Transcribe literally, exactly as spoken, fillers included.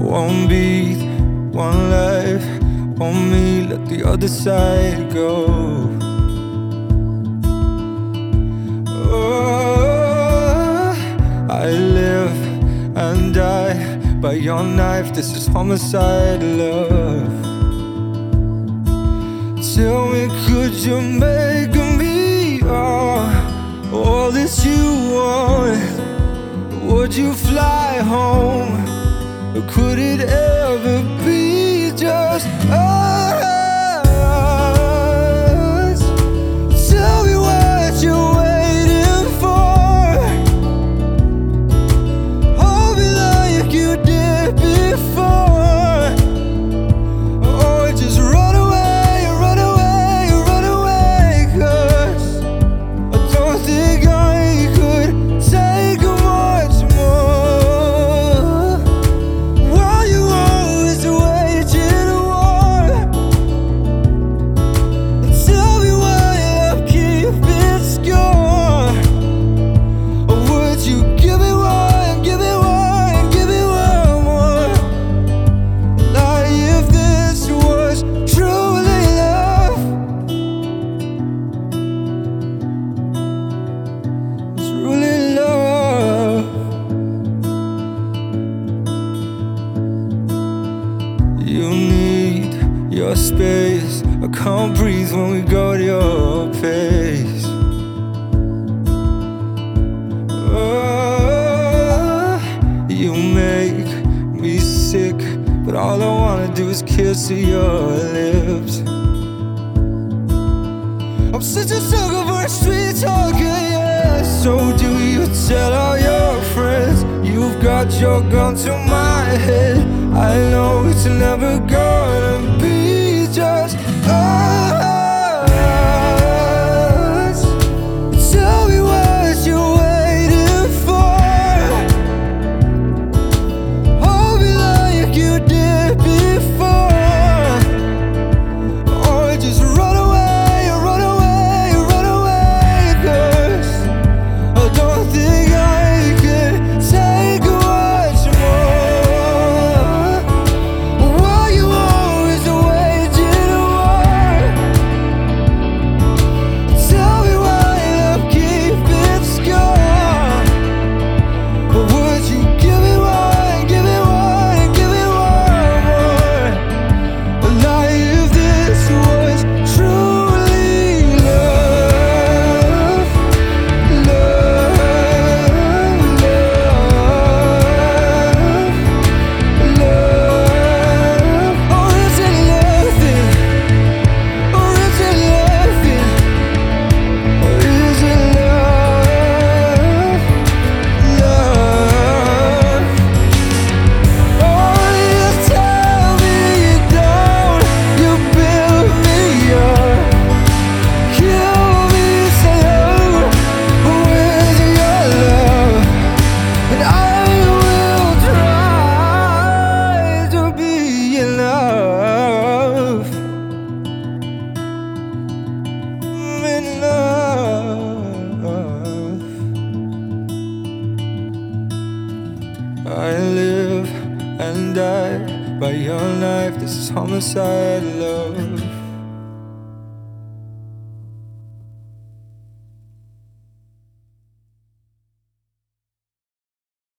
One beat, one life, on me, let the other side go. Oh, I live and die by your knife. This is homicide, love. Tell me, could you make me all, all that you want? Would you fly home? Or could it ever be just us? Tell me what you're waiting for. Hold me like you did before. Or just run away, run away, run away. 'Cause I don't think I could take much more. While you always waging war, tell me why I'm keeping score. Or would you give me one, give me one, give me one more? Like if this was truly love, truly love. You need your space. I can't breathe when we go at your pace. Oh, you make me sick, but all I wanna do is kiss your lips. I'm such a sucker for a street talker, yeah. So do you tell all your friends you've got your gun to my head? I know it's never gonna be just us. Tell me what you're waiting for. Hold me like you did before. Or just run away, run away, run away. 'Cause I don't think I could take much more. Why you always waging war? Tell me why I'm keeping score. Or would you give me one, give me one, give me one more? Like if this was truly love, love, love, love. Or is it nothing? Or is it nothing? Or is it love, love? Oh, you tell me you don't, you build me up, kill me slow with your love, and I will try to be enough, enough. I live and die by your knife. This is homicide, love.